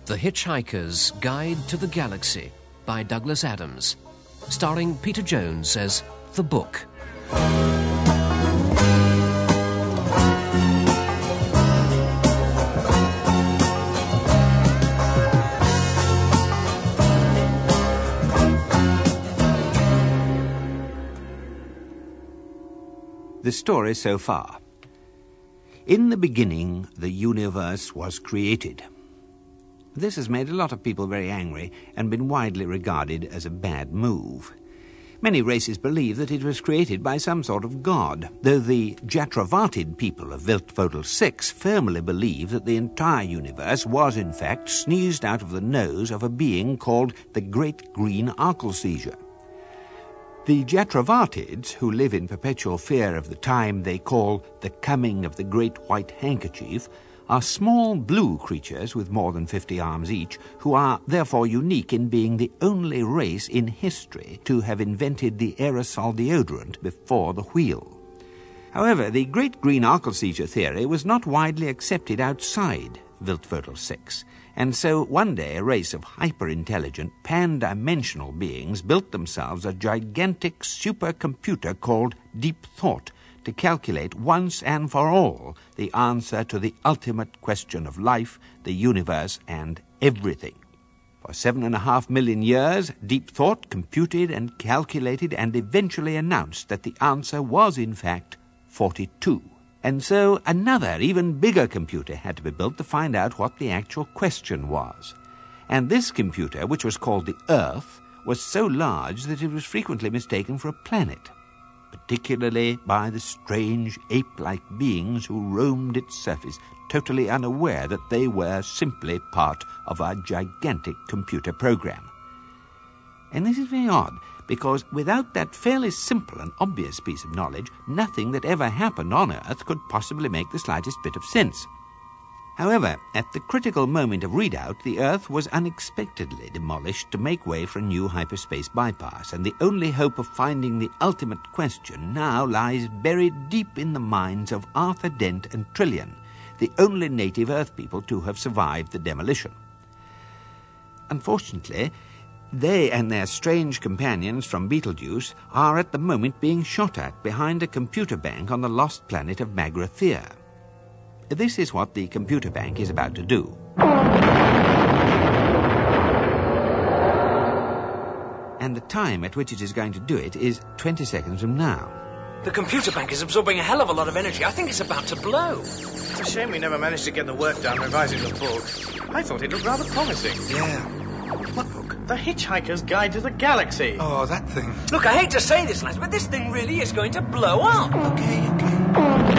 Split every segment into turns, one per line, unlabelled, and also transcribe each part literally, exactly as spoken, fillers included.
The Hitchhiker's Guide to the Galaxy by Douglas Adams, starring Peter Jones as The Book.
The story so far. In the beginning, the universe was created. This has made a lot of people very angry and been widely regarded as a bad move. Many races believe that it was created by some sort of god, though the Jatravatid people of Viltfodel six firmly believe that the entire universe was in fact sneezed out of the nose of a being called the Great Green Arkelseizure. The Jatravatids, who live in perpetual fear of the time they call the coming of the Great White Handkerchief, are small blue creatures with more than fifty arms each, who are therefore unique in being the only race in history to have invented the aerosol deodorant before the wheel. However, the Great Green Arkelseizure theory was not widely accepted outside Viltfodel six, and so one day a race of hyper-intelligent, pan-dimensional beings built themselves a gigantic supercomputer called Deep Thought, to calculate once and for all the answer to the ultimate question of life, the universe, and everything. For seven and a half million years, Deep Thought computed and calculated and eventually announced that the answer was, in fact, forty-two. And so another, even bigger computer had to be built to find out what the actual question was. And this computer, which was called the Earth, was so large that it was frequently mistaken for a planet, particularly by the strange ape-like beings who roamed its surface, totally unaware that they were simply part of a gigantic computer program. And this is very odd, because without that fairly simple and obvious piece of knowledge, nothing that ever happened on Earth could possibly make the slightest bit of sense. However, at the critical moment of readout, the Earth was unexpectedly demolished to make way for a new hyperspace bypass, and the only hope of finding the ultimate question now lies buried deep in the minds of Arthur Dent and Trillian, the only native Earth people to have survived the demolition. Unfortunately, they and their strange companions from Betelgeuse are at the moment being shot at behind a computer bank on the lost planet of Magrathea. This is what the computer bank is about to do. And the time at which it is going to do it is twenty seconds from now.
The computer bank is absorbing a hell of a lot of energy. I think it's about to blow.
It's a shame we never managed to get the work done revising the book. I thought it looked rather promising.
Yeah. What book?
The Hitchhiker's Guide to the Galaxy.
Oh, that thing.
Look, I hate to say this, lads, but this thing really is going to blow up.
Okay, okay.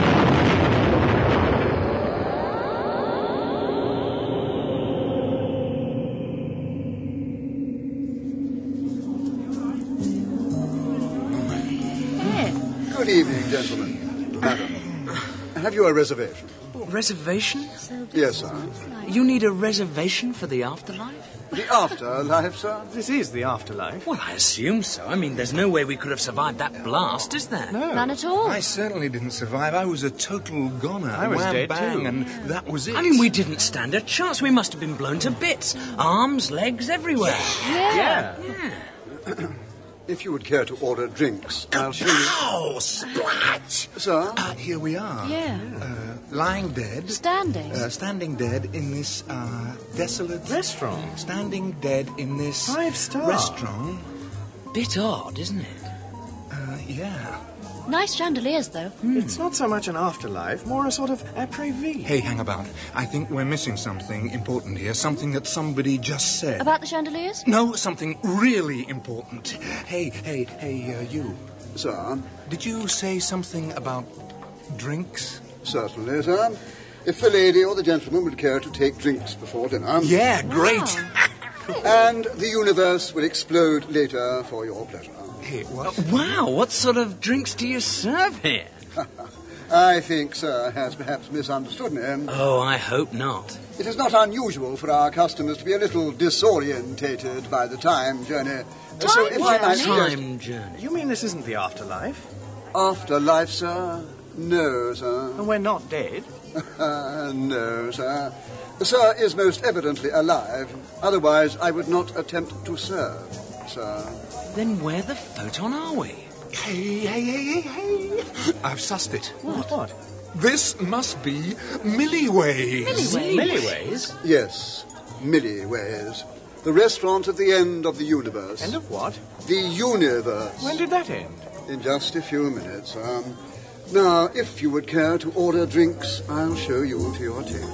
Good evening, gentlemen. Madam, have you a reservation?
Reservation?
Yes, sir.
You need a reservation for the afterlife?
The afterlife, sir?
This is the afterlife.
Well, I assume so. I mean, there's no way we could have survived that blast, is there?
No.
None at all.
I certainly didn't survive. I was a total goner.
I was
Wham,
dead
bang,
too.
And that was it.
I mean, we didn't stand a chance. We must have been blown to bits. Arms, legs, everywhere.
Yeah.
Yeah.
If you would care to order drinks, I'll show you...
Oh, splat!
Sir?
Uh, here we are.
Yeah.
Uh, lying dead.
Standing.
Uh, standing dead in this uh, desolate...
Restaurant.
Standing dead in this...
Five star.
Restaurant.
Bit odd, isn't it?
Uh, yeah.
Nice chandeliers, though.
It's not so much an afterlife, more a sort of après-vie.
Hey, hang about. I think we're missing something important here. Something that somebody just said.
About the chandeliers?
No, something really important. Hey, hey, hey, uh, you.
Sir?
Did you say something about drinks?
Certainly, sir. If the lady or the gentleman would care to take drinks before dinner...
Yeah, great.
And the universe will explode later for your pleasure.
Hey, what?
Wow, what sort of drinks do you serve here?
I think Sir has perhaps misunderstood me.
Oh, I hope not.
It is not unusual for our customers to be a little disorientated by the time journey.
Time
so if I might
journey?
Time journey.
You mean this isn't the afterlife?
Afterlife, sir? No, sir.
And we're not dead?
Uh, no, sir. The sir is most evidently alive. Otherwise, I would not attempt to serve, sir.
Then where the photon are we?
Hey, hey, hey, hey, hey. I've sussed it.
What? What?
This must be Milliways.
Milliways? Milliways?
Yes, Milliways. The restaurant at the end of the universe.
End of what?
The universe.
When did that end?
In just a few minutes. Um, now, if you would care to order drinks, I'll show you to your table.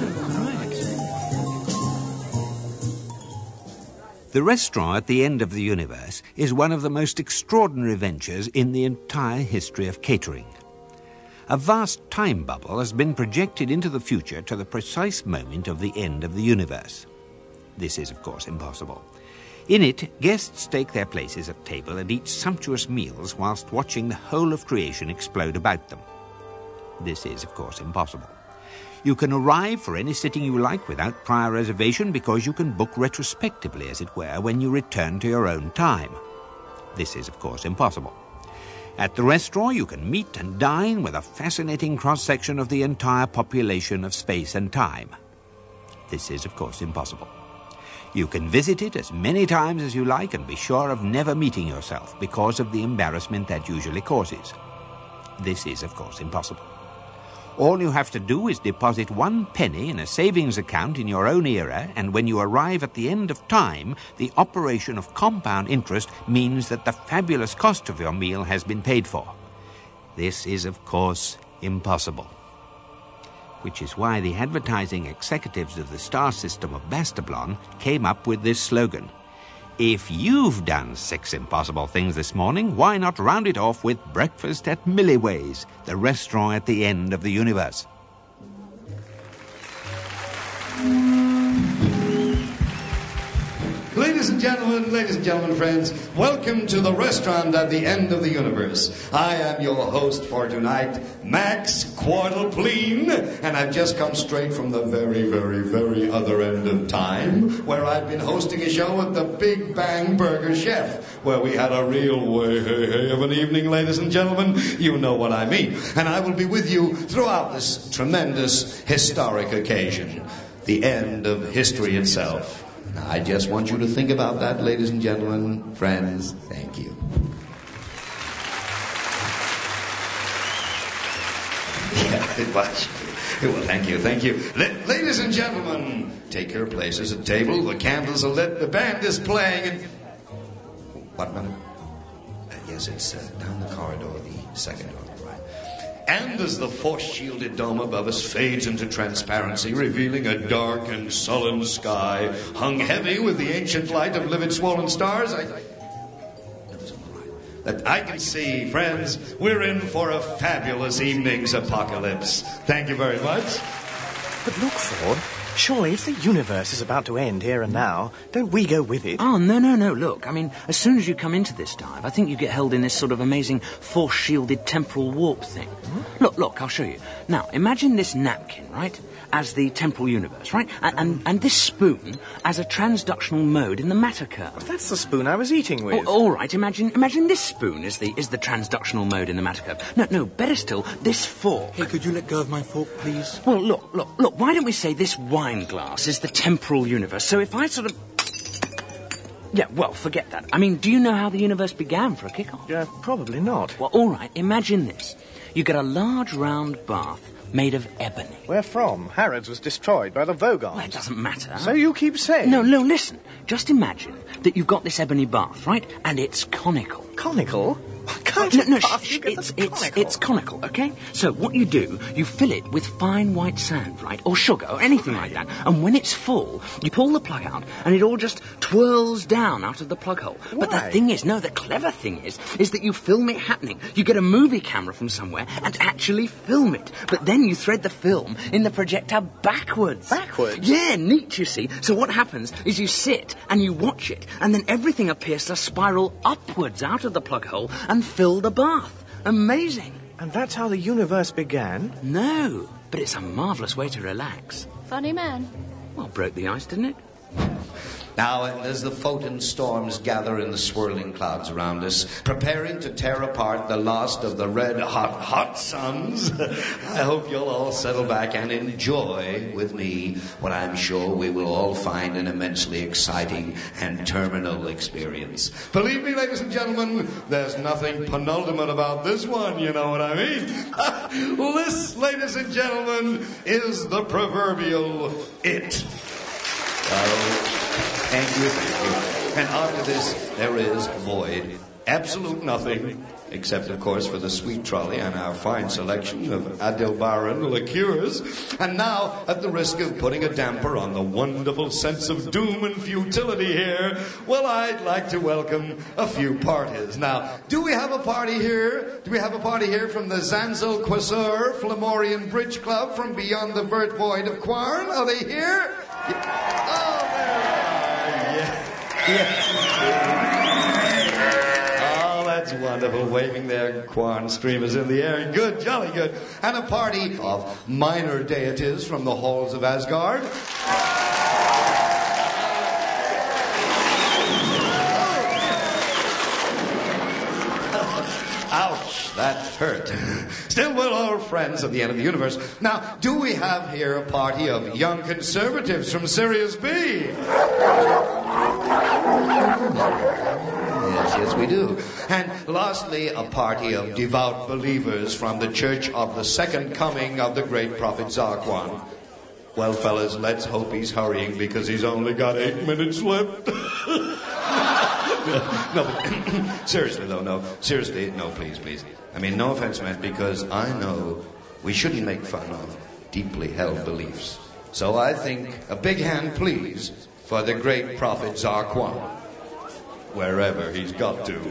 The restaurant at the end of the universe is one of the most extraordinary ventures in the entire history of catering. A vast time bubble has been projected into the future to the precise moment of the end of the universe. This is, of course, impossible. In it, guests take their places at table and eat sumptuous meals whilst watching the whole of creation explode about them. This is, of course, impossible. You can arrive for any sitting you like without prior reservation because you can book retrospectively, as it were, when you return to your own time. This is, of course, impossible. At the restaurant, you can meet and dine with a fascinating cross-section of the entire population of space and time. This is, of course, impossible. You can visit it as many times as you like and be sure of never meeting yourself because of the embarrassment that usually causes. This is, of course, impossible. All you have to do is deposit one penny in a savings account in your own era, and when you arrive at the end of time, the operation of compound interest means that the fabulous cost of your meal has been paid for. This is, of course, impossible. Which is why the advertising executives of the star system of Bastablon came up with this slogan. If you've done six impossible things this morning, why not round it off with breakfast at Milliways, the restaurant at the end of the universe?
Ladies and gentlemen, ladies and gentlemen, friends, welcome to the restaurant at the end of the universe. I am your host for tonight, Max Quartelpleen, and I've just come straight from the very, very, very other end of time, where I've been hosting a show with the Big Bang Burger Chef, where we had a real way hey, hey, of an evening, ladies and gentlemen. You know what I mean. And I will be with you throughout this tremendous historic occasion, the end of history itself. Now, I just want you to think about that, ladies and gentlemen, friends. Thank you. Yeah, it was. Well, thank you, thank you. La- ladies and gentlemen, take your places at table. The candles are lit. The band is playing. And... What, madam? Uh, yes, it's uh, down the corridor, the second door. And as the force-shielded dome above us fades into transparency, revealing a dark and sullen sky, hung heavy with the ancient light of livid swollen stars, I... that I can see, friends, we're in for a fabulous evening's apocalypse. Thank you very much.
But look, Ford, surely if the universe is about to end here and now, don't we go with it?
Oh, no, no, no, look, I mean, as soon as you come into this dive, I think you get held in this sort of amazing force-shielded temporal warp thing. Hmm? Look, look, I'll show you. Now, imagine this napkin, right, as the temporal universe, right, and, and, and this spoon as a transductional mode in the matter curve.
But that's the spoon I was eating with.
Oh, all right, imagine imagine this spoon is the is the transductional mode in the matter curve. No, no, better still, this fork.
Hey, could you let go of my fork, please?
Well, look, look, look, why don't we say this wine glass is the temporal universe? So if I sort of... Yeah, well, forget that. I mean, do you know how the universe began for a kick-off?
Yeah, probably not.
Well, all right, imagine this. You get a large round bath made of ebony.
Where from? Harrods was destroyed by the Vogons.
Well, it doesn't matter.
So you keep saying?
No, no, listen. Just imagine that you've got this ebony bath, right? And it's conical.
Conical? Can't
no, no,
bath,
sh-
you get
it's,
the
it's,
conical.
it's conical, okay? So what you do, you fill it with fine white sand, right? Or sugar, or anything like that. And when it's full, you pull the plug out, and it all just twirls down out of the plug hole.
Why?
But the thing is, no, the clever thing is, is that you film it happening. You get a movie camera from somewhere and actually film it. But then you thread the film in the projector backwards.
Backwards?
Yeah, neat, you see. So what happens is you sit and you watch it, and then everything appears to spiral upwards out of the plug hole and fill the bath. Amazing.
And that's how the universe began?
No, but it's a marvellous way to relax.
Funny man.
Well, broke the ice, didn't it?
Now, and as the photon storms gather in the swirling clouds around us, preparing to tear apart the last of the red-hot, hot suns, I hope you'll all settle back and enjoy with me what I'm sure we will all find an immensely exciting and terminal experience. Believe me, ladies and gentlemen, there's nothing penultimate about this one, you know what I mean? This, ladies and gentlemen, is the proverbial it. Oh, thank you, thank you. And after this, there is void. Absolute nothing. Except, of course, for the sweet trolley and our fine selection of Adelbaran liqueurs. And now, at the risk of putting a damper on the wonderful sense of doom and futility here, well, I'd like to welcome a few parties. Now, do we have a party here? Do we have a party here from the Zanzel Quasur Flamorian Bridge Club from beyond the vert void of Quarn? Are they here? Yeah. Oh, there they are. Yeah. Yeah. That's wonderful, waving their Quarn streamers in the air. Good, jolly good. And a party of minor deities from the halls of Asgard. Ouch, that hurt. Still, we're all friends at the end of the universe. Now, do we have here a party of young conservatives from Sirius B? Yes, yes, we do. And lastly, a party of devout believers from the Church of the Second Coming of the great prophet Zarquan. Well, fellas, let's hope he's hurrying because he's only got eight minutes left. No, but seriously, though, no. Seriously, no, please, please. I mean, no offense meant, because I know we shouldn't make fun of deeply held beliefs. So I think a big hand, please, for the great prophet Zarquan. Wherever he's got to.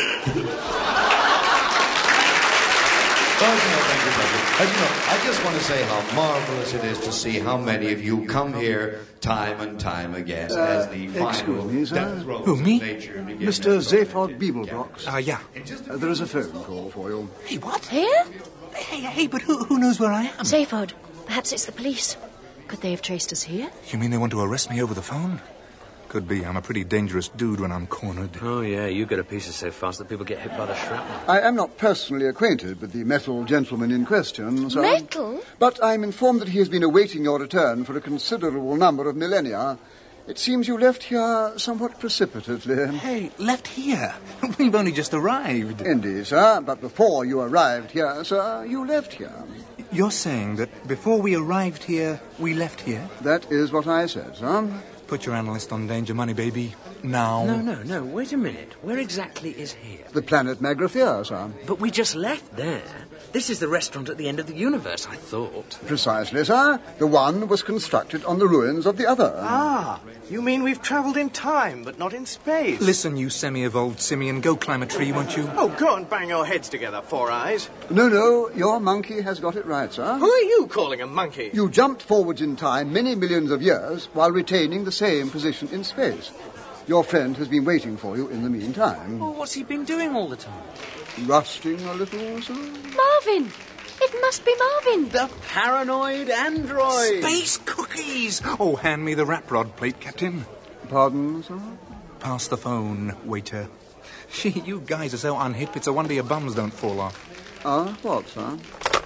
Well, you know, thank you, thank you. As you know, I just want to say how marvelous it is to see how many of you come here time and time again uh, as the final
me,
death throes
Who, me?
of nature begin.
Mister Zaphod Beeblebrox.
Ah, uh, yeah.
Uh, there is a phone call for you.
Hey, what?
Here?
Hey, hey, but who, who knows where I am?
Zaphod. Perhaps it's the police. Could they have traced us here?
You mean they want to arrest me over the phone? Could be. I'm a pretty dangerous dude when I'm cornered.
Oh, yeah, you get a piece so fast that people get hit by the shrapnel.
I am not personally acquainted with the metal gentleman in question, sir.
Metal?
But I'm informed that he has been awaiting your return for a considerable number of millennia. It seems you left here somewhat precipitately.
Hey, left here? We've only just arrived.
Indeed, sir. But before you arrived here, sir, you left here.
You're saying that before we arrived here, we left here?
That is what I said, sir.
Put your analyst on danger money, baby. Now.
No, no, no. Wait a minute. Where exactly is here?
The planet Magrathea, sir.
But we just left there. This is the restaurant at the end of the universe, I thought.
Precisely, sir. The one was constructed on the ruins of the other.
Ah, you mean we've travelled in time, but not in space?
Listen, you semi-evolved simian, go climb a tree, won't you?
Oh, go and bang your heads together, Four Eyes.
No, no, your monkey has got it right, sir.
Who are you calling a monkey?
You jumped forwards in time many millions of years while retaining the same position in space. Your friend has been waiting for you in the meantime.
Well, what's he been doing all the time?
Rusting a little, sir?
Marvin! It must be Marvin.
The paranoid android.
Space cookies! Oh, hand me the wrap rod plate, Captain.
Pardon, sir?
Pass the phone, waiter. Gee, you guys are so unhip, it's a wonder your bums don't fall off.
Ah, what, sir?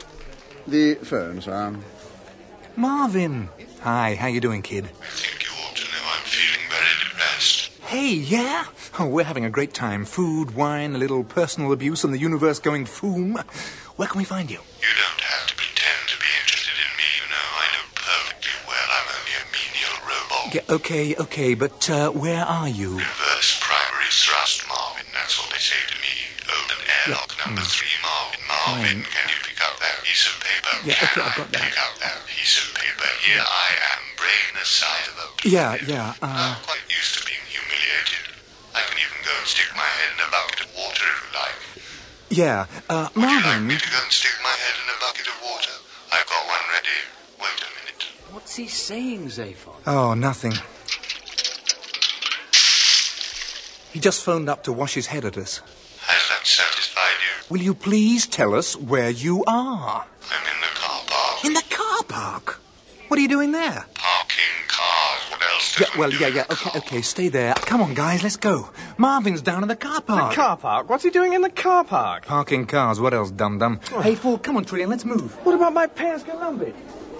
The phone, sir.
Marvin. Hi, how you doing, kid?
I think you ought to know I'm feeling very depressed.
Hey, yeah? Oh, we're having a great time. Food, wine, a little personal abuse, and the universe going foom. Where can we find you?
You don't have to pretend to be interested in me, you know. I know perfectly well I'm only a menial robot.
Yeah, okay, okay, but uh, where are you?
Reverse primary thrust, Marvin. That's what they say to me. Open airlock yeah. number mm. three, Marvin. Marvin, Fine. Can you pick up that piece of paper?
Yeah,
can
okay,
I
I've got that.
Pick up that piece of paper. Here I am, brain the size of a...
Yeah, yeah, uh...
I'm quite used to being humiliated. I can even go and stick my head in a bucket of water if you like.
Yeah, uh, Marvin...
Would you like me to go and stick my head in a bucket of water? I've got one ready. Wait a minute.
What's he saying, Zaphod?
Oh, nothing. He just phoned up to wash his head at us.
Has that satisfied you?
Will you please tell us where you are?
I'm in the car park.
In the car park? What are you doing there?
Parking cars. What else
Yeah, well, yeah, yeah, okay, okay, stay there. Come on, guys, let's go. Marvin's down in the car park.
The car park? What's he doing in the car park?
Parking cars, what else, dum-dum? Oh. Hey, Ford, come on, Trillian, let's move.
What about my pants, Galumbi?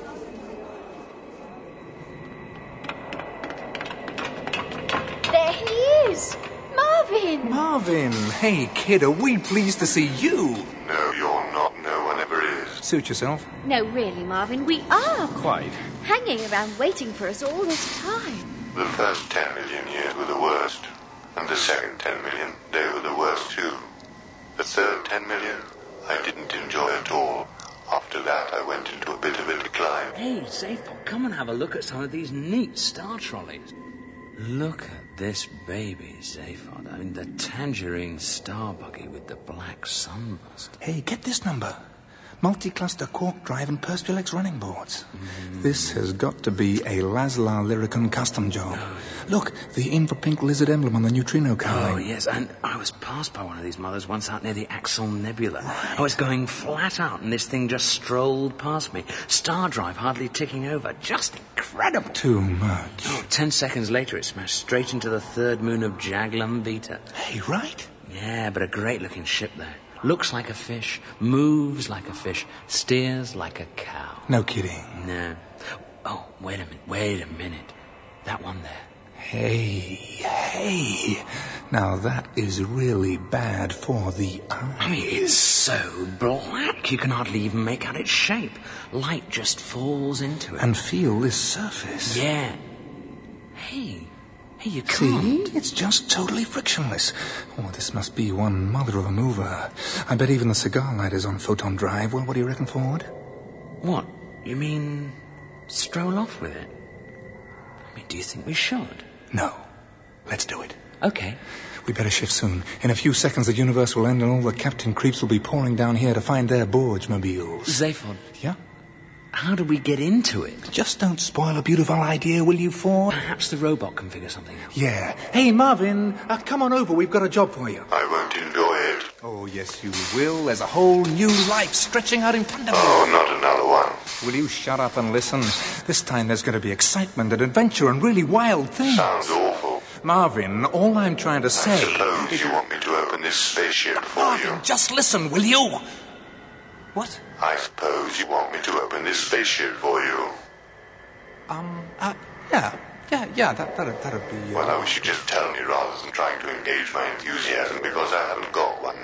There he is! Marvin!
Marvin! Hey, kid, are we pleased to see you?
No, you're not. No one ever is.
Suit yourself.
No, really, Marvin, we are.
Quite.
Hanging around waiting for us all this time.
The first ten million years were the worst. And the second ten million, they were the worst too. The third ten million, I didn't enjoy at all. After that, I went into a bit of a decline.
Hey, Zaphod, come and have a look at some of these neat star trolleys. Look at this baby, Zaphod. I mean, the tangerine star buggy with the black sunburst.
Hey, get this number. Multi-cluster cork drive and Perspilex running boards. Mm. This has got to be a Laszlo Lyricon custom job. Oh. Look, the infra-pink lizard emblem on the neutrino cowling.
Oh, yes, and I was passed by one of these mothers once out near the Axel Nebula. Right. I was going flat out, and this thing just strolled past me. Star drive hardly ticking over. Just incredible.
Too much.
Oh, ten seconds later, it smashed straight into the third moon of Jaglum Vita.
Hey, right?
Yeah, but a great-looking ship there. Looks like a fish, moves like a fish, steers like a cow.
No kidding.
No. Oh, wait a minute, wait a minute. That one there.
Hey, hey. Now that is really bad for the eye.
I mean, it's so black you can hardly even make out its shape. Light just falls into it.
And feel this surface.
Yeah. Hey. Hey, you can't.
See? It's just totally frictionless. Oh, this must be one mother of a mover. I bet even the cigar lighter's on photon drive. Well, what do you reckon, Ford?
What? You mean stroll off with it? I mean, do you think we should?
No. Let's do it.
Okay.
We better shift soon. In a few seconds, the universe will end and all the captain creeps will be pouring down here to find their Borge mobiles.
Zaphod.
Yeah?
How do we get into it?
Just don't spoil a beautiful idea, will you, Ford?
Perhaps the robot can figure something out.
Yeah. Hey, Marvin, uh, come on over. We've got a job for you.
I won't enjoy it.
Oh, yes, you will. There's a whole new life stretching out in front of you.
Oh, not another one.
Will you shut up and listen? This time there's going to be excitement and adventure and really wild things.
Sounds awful.
Marvin, all I'm trying to say...
I suppose is... you want me to open this spaceship for
Marvin,
you.
Just listen, will you? What?
I suppose you want me to open this spaceship for you.
Um, uh, yeah. Yeah, yeah, that, that'd, that'd be... Uh...
Well, I wish you'd just tell me rather than trying to engage my enthusiasm because I haven't got one.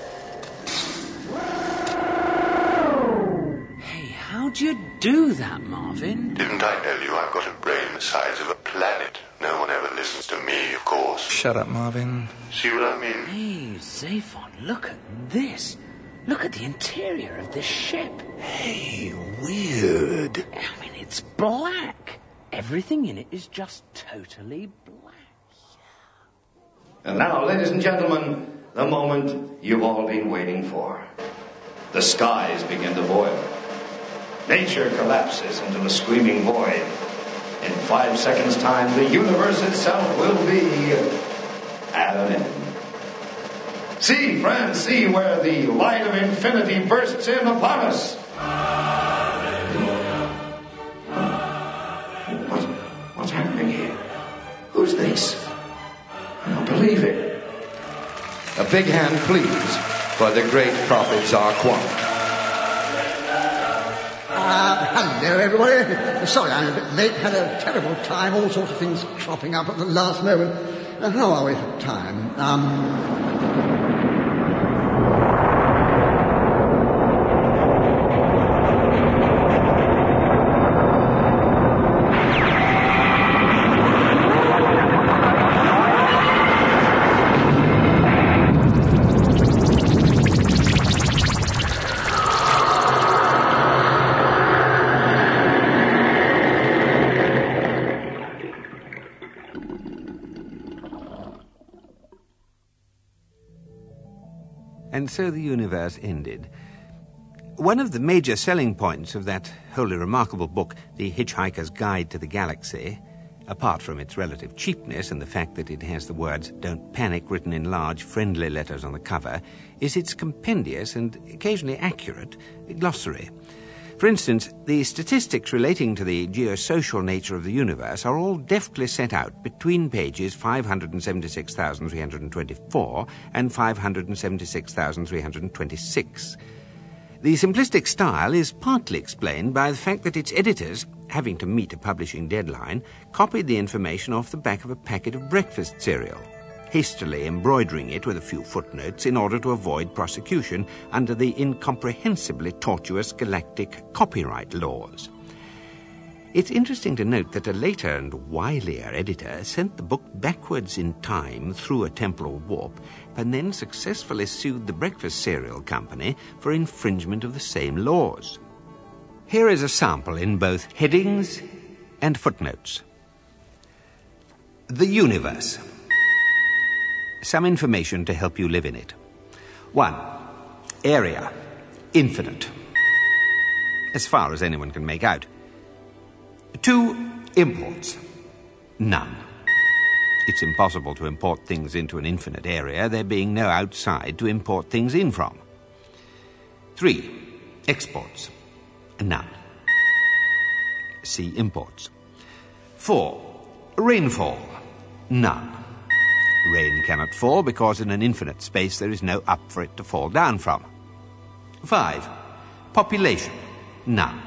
Hey, how'd you do that, Marvin?
Didn't I tell you I've got a brain the size of a planet? No one ever listens to me, of course.
Shut up, Marvin.
See what I mean?
Hey, Zaphod, look at this. Look at the interior of this ship.
Hey, weird.
I mean, it's black. Everything in it is just totally black.
And now, ladies and gentlemen, the moment you've all been waiting for. The skies begin to boil. Nature collapses into the screaming void. In five seconds' time, the universe itself will be at an end. See, friends, see where the light of infinity bursts in upon us. What, what's happening here? Who's this? I don't believe it. A big hand, please, for the great prophet Zarquan.
Uh, hello, everybody. Sorry, I'm a bit late. Had a terrible time. All sorts of things cropping up at the last moment. Uh, how are we for time? Um...
And so the universe ended. One of the major selling points of that wholly remarkable book, The Hitchhiker's Guide to the Galaxy, apart from its relative cheapness and the fact that it has the words "Don't Panic" written in large, friendly letters on the cover, is its compendious and occasionally accurate glossary. For instance, the statistics relating to the geosocial nature of the universe are all deftly set out between pages five hundred seventy-six thousand three hundred twenty-four and five hundred seventy-six thousand three hundred twenty-six. The simplistic style is partly explained by the fact that its editors, having to meet a publishing deadline, copied the information off the back of a packet of breakfast cereal, hastily embroidering it with a few footnotes in order to avoid prosecution under the incomprehensibly tortuous galactic copyright laws. It's interesting to note that a later and wilier editor sent the book backwards in time through a temporal warp and then successfully sued the breakfast cereal company for infringement of the same laws. Here is a sample in both headings and footnotes. The universe. Some information to help you live in it. One. Area. Infinite. As far as anyone can make out. Two. Imports. None. It's impossible to import things into an infinite area, there being no outside to import things in from. Three. Exports. None. See imports. Four. Rainfall. None. Rain cannot fall because in an infinite space there is no up for it to fall down from. Five. Population. None.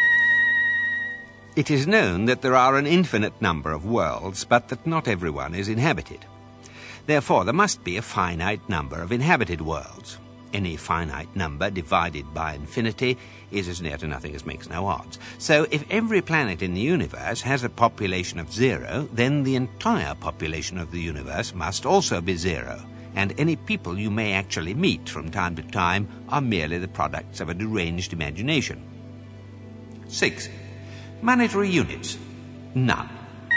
It is known that there are an infinite number of worlds, but that not everyone is inhabited. Therefore, there must be a finite number of inhabited worlds. Any finite number divided by infinity is as near to nothing as makes no odds. So if every planet in the universe has a population of zero, then the entire population of the universe must also be zero, and any people you may actually meet from time to time are merely the products of a deranged imagination. Six. Monetary units. None.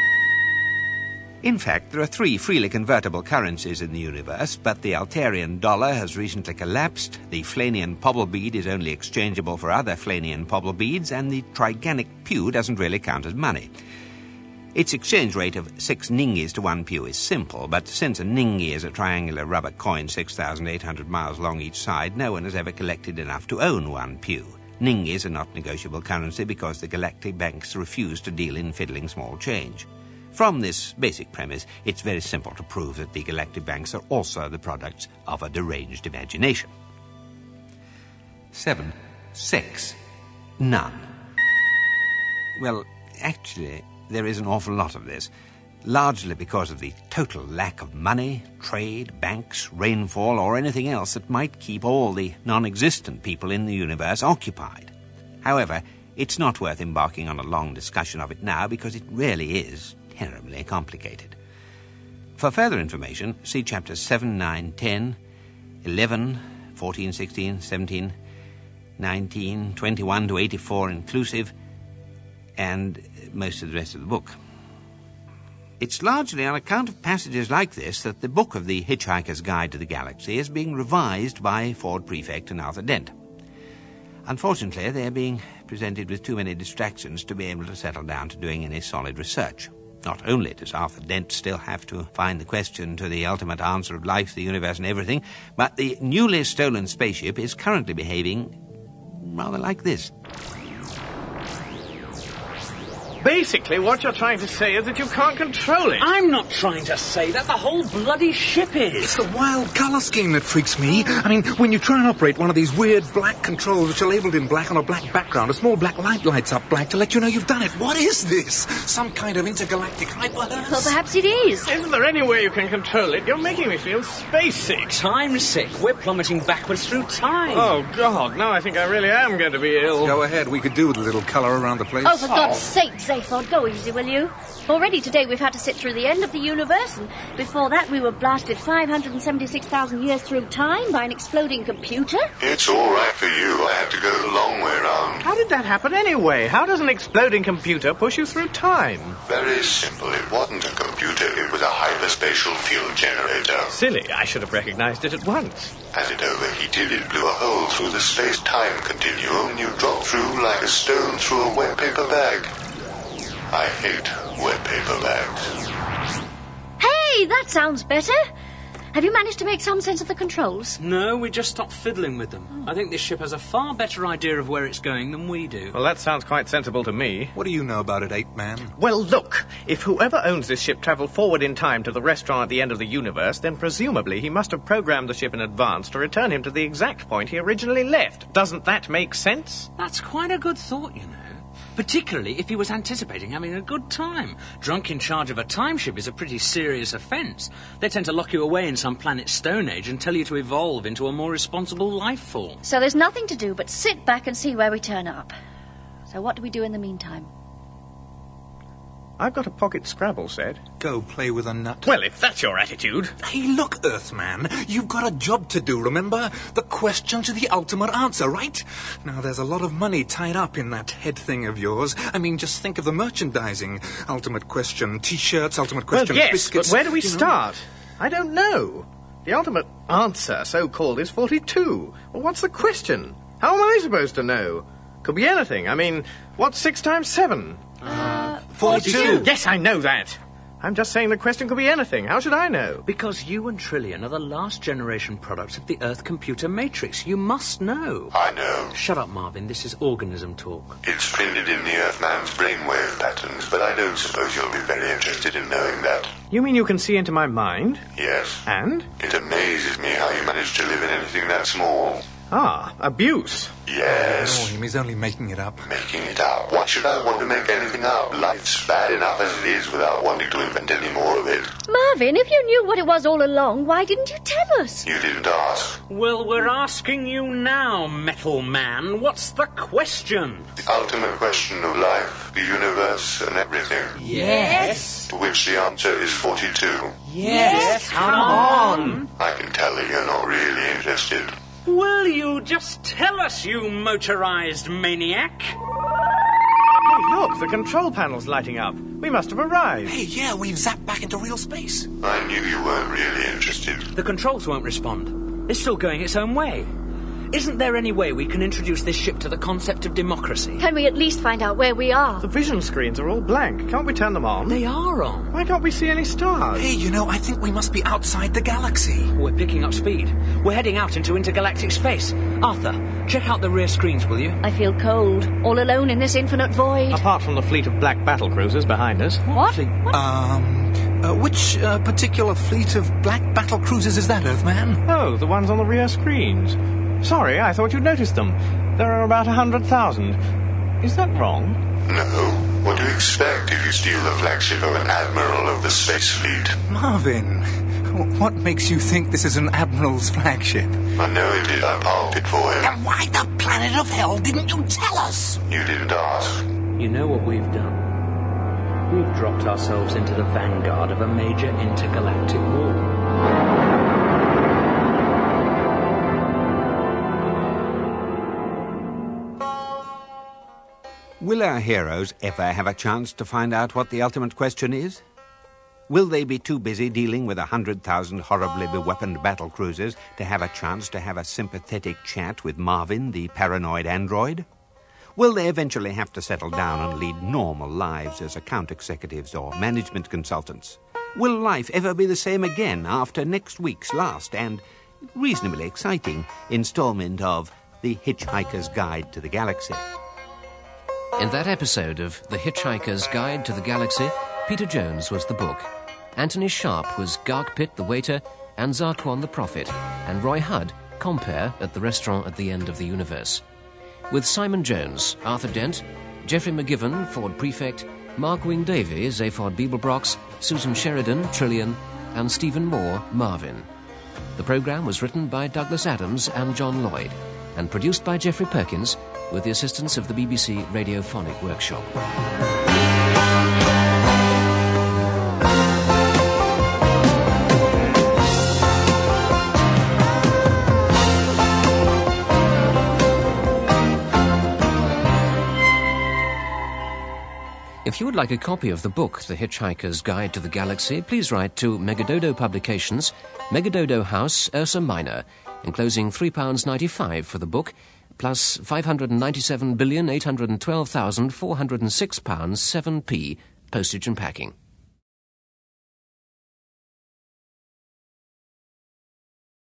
In fact, there are three freely convertible currencies in the universe, but the Altarian dollar has recently collapsed, the Flanian pobble bead is only exchangeable for other Flanian pobble beads, and the Triganic pew doesn't really count as money. Its exchange rate of six ningies to one pew is simple, but since a ningy is a triangular rubber coin six thousand eight hundred miles long each side, no one has ever collected enough to own one pew. Ningies are not negotiable currency because the galactic banks refuse to deal in fiddling small change. From this basic premise, it's very simple to prove that the galactic banks are also the products of a deranged imagination. Seven. Sex. None. Well, actually, there is an awful lot of this, largely because of the total lack of money, trade, banks, rainfall, or anything else that might keep all the non-existent people in the universe occupied. However, it's not worth embarking on a long discussion of it now because it really is terribly complicated. For further information, see chapters seven, nine, ten, eleven, fourteen, sixteen, seventeen, nineteen, twenty-one to eighty-four inclusive, and most of the rest of the book. It's largely on account of passages like this that the book of The Hitchhiker's Guide to the Galaxy is being revised by Ford Prefect and Arthur Dent. Unfortunately, they're being presented with too many distractions to be able to settle down to doing any solid research. Not only does Arthur Dent still have to find the question to the ultimate answer of life, the universe, and everything, but the newly stolen spaceship is currently behaving rather like this.
Basically, what you're trying to say is that you can't control it.
I'm not trying to say that. The whole bloody ship is.
It's the wild colour scheme that freaks me. I mean, when you try and operate one of these weird black controls which are labelled in black on a black background, a small black light lights up black to let you know you've done it. What is this? Some kind of intergalactic hyperverse?
Well, perhaps it is.
Isn't there any way you can control it? You're making me feel space sick.
Time sick. We're plummeting backwards through time.
Oh, God, now I think I really am going to be ill.
Go ahead. We could do with a little colour around the place.
Oh, for God's sake, Zaphod, go easy, will you? Already today we've had to sit through the end of the universe, and before that we were blasted five hundred seventy-six thousand years through time by an exploding computer.
It's all right for you. I had to go the long way round.
How did that happen anyway? How does an exploding computer push you through time?
Very simple. It wasn't a computer. It was a hyperspatial fuel generator.
Silly. I should have recognized it at once.
As it overheated, it blew a hole through the space-time continuum, and you dropped through like a stone through a wet paper bag. I hate wet paper bags.
Hey, that sounds better. Have you managed to make some sense of the controls?
No, we just stopped fiddling with them. I think this ship has a far better idea of where it's going than we do.
Well, that sounds quite sensible to me.
What do you know about it, Ape Man?
Well, look, if whoever owns this ship travelled forward in time to the restaurant at the end of the universe, then presumably he must have programmed the ship in advance to return him to the exact point he originally left. Doesn't that make sense?
That's quite a good thought, you know. Particularly if he was anticipating having a good time. Drunk in charge of a time ship is a pretty serious offence. They tend to lock you away in some planet Stone Age and tell you to evolve into a more responsible life form.
So there's nothing to do but sit back and see where we turn up. So what do we do in the meantime?
I've got a pocket Scrabble set.
Go play with a nut.
Well, if that's your attitude.
Hey, look, Earthman, you've got a job to do, remember? The question to the ultimate answer, right? Now, there's a lot of money tied up in that head thing of yours. I mean, just think of the merchandising. Ultimate question, T-shirts, ultimate question,
well, yes,
biscuits.
But where do we
you know?
start? I don't know. The ultimate answer, so-called, is forty-two. Well, what's the question? How am I supposed to know? Could be anything. I mean, what's six times seven?
Uh,
forty-two.
Yes, I know that. I'm just saying the question could be anything. How should I know?
Because you and Trillian are the last generation products of the Earth computer matrix. You must know.
I know.
Shut up, Marvin. This is organism talk.
It's printed in the Earthman's brainwave patterns, but I don't suppose you'll be very interested in knowing that.
You mean you can see into my mind?
Yes.
And?
It amazes me how you manage to live in anything that small.
Ah, abuse.
Yes.
Oh, he's only making it up.
Making it up. Why should I want to make anything up? Life's bad enough as it is without wanting to invent any more of it.
Marvin, if you knew what it was all along, why didn't you tell us?
You didn't ask.
Well, we're asking you now, Metal Man. What's the question?
The ultimate question of life, the universe, and everything.
Yes.
To which the answer is forty-two.
Yes, come on.
I can tell that you're not really interested.
Will you just tell us, you motorized maniac?
Hey, look, the control panel's lighting up. We must have arrived.
Hey, yeah, we've zapped back into real space.
I knew you weren't really interested.
The controls won't respond. It's still going its own way. Isn't there any way we can introduce this ship to the concept of democracy?
Can we at least find out where we are?
The vision screens are all blank. Can't we turn them on?
They are on.
Why can't we see any stars?
Hey, you know, I think we must be outside the galaxy.
We're picking up speed. We're heading out into intergalactic space. Arthur, check out the rear screens, will you?
I feel cold, all alone in this infinite void.
Apart from the fleet of black battle cruisers behind us.
What?
what?
Um, uh, which uh, particular fleet of black battle cruisers is that, Earthman?
Oh, the ones on the rear screens. Sorry, I thought you'd noticed them. There are about a hundred thousand. Is that wrong?
No. What do you expect if you steal the flagship of an admiral of the space fleet?
Marvin, what makes you think this is an admiral's flagship?
I know it is. I parked it for him.
Then why the planet of hell didn't you tell us?
You didn't ask.
You know what we've done? We've dropped ourselves into the vanguard of a major intergalactic war.
Will our heroes ever have a chance to find out what the ultimate question is? Will they be too busy dealing with a hundred thousand horribly beweaponed battle cruisers to have a chance to have a sympathetic chat with Marvin, the paranoid android? Will they eventually have to settle down and lead normal lives as account executives or management consultants? Will life ever be the same again after next week's last and reasonably exciting installment of The Hitchhiker's Guide to the Galaxy?
In that episode of The Hitchhiker's Guide to the Galaxy, Peter Jones was the book. Anthony Sharp was Gark Pitt, the waiter, and Zarquan the prophet, and Roy Hudd, compere at the restaurant at the end of the universe. With Simon Jones, Arthur Dent, Geoffrey McGivern, Ford Prefect, Mark Wing Davies, Zaphod Beeblebrox, Susan Sheridan, Trillian, and Stephen Moore, Marvin. The programme was written by Douglas Adams and John Lloyd, and produced by Geoffrey Perkins, with the assistance of the B B C Radiophonic Workshop. If you would like a copy of the book, The Hitchhiker's Guide to the Galaxy, please write to Megadodo Publications, Megadodo House, Ursa Minor, enclosing three pounds ninety-five for the book, plus five hundred ninety-seven billion eight hundred twelve thousand four hundred six pounds seven p postage and packing.